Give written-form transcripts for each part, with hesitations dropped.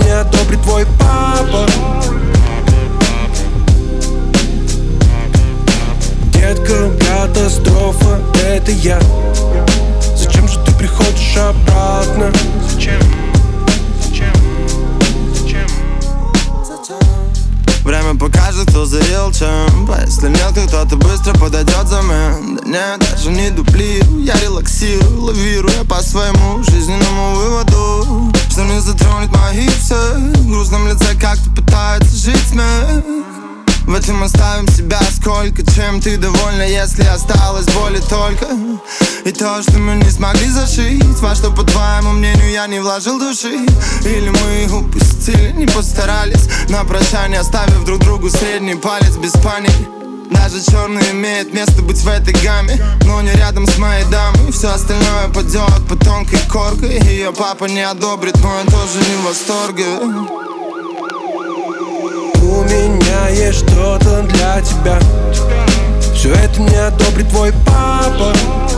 не одобрит твой папа. Детка, катастрофа, это я. Зачем же ты приходишь обратно? Зачем? Время покажет, кто за real champ. А если мелко, кто-то быстро подойдет взамен. Да нет, даже не дуплирую, я релаксирую, лавируя по своему жизненному выводу. Что не затронет мои все. В грустном лице как-то пытается жить смех. В этом оставим себя сколько. Чем ты довольна, если осталось боли только? И то, что мы не смогли зашить, во что, по твоему мнению, я не вложил души. Или мы их упустили, не постарались, на прощание оставив друг другу средний палец без паники. Даже черный имеет место быть в этой гамме, но не рядом с моей дамой. Все остальное падет по тонкой коркой. Ее папа не одобрит, но я тоже не в восторге. У меня есть что-то для тебя. Все это не одобрит твой папа.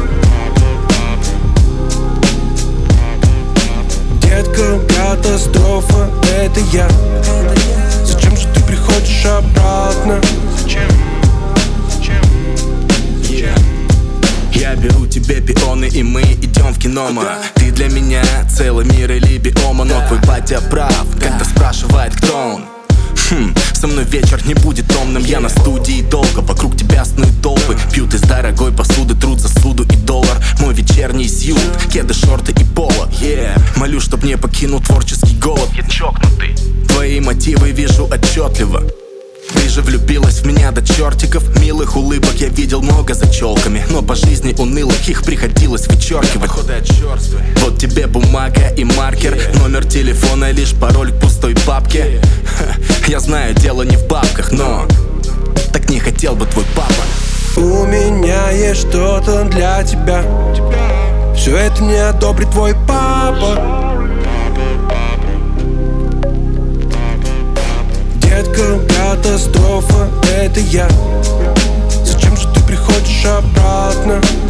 Детка, катастрофа, это я. Зачем же ты приходишь обратно? Зачем? Я беру тебе пионы, и мы идем в кино. Ты для меня целый мир или биома. Но твой батя прав, когда спрашивает, кто он. Со мной вечер не будет томным. Я на студии долго, вокруг тебя снуют толпы. Пьют из дорогой посуды, труд за суду и доллар. Мой вечерний сьют, кеды, шорты и поло. Молю, чтоб не покинул творческий голод. Я чокнутый. Твои мотивы вижу отчетливо. Ты же влюбилась в меня до чертиков. Милых улыбок я видел много за челками, но по жизни унылых их приходилось вычеркивать. Вот тебе бумага и маркер, номер телефона, лишь пароль к пустой папке. Я знаю, дело не в бабках, но так не хотел бы твой папа. У меня есть что-то для тебя. Все это не одобрит твой папа. Детка, катастрофа, это я. Зачем же ты приходишь обратно?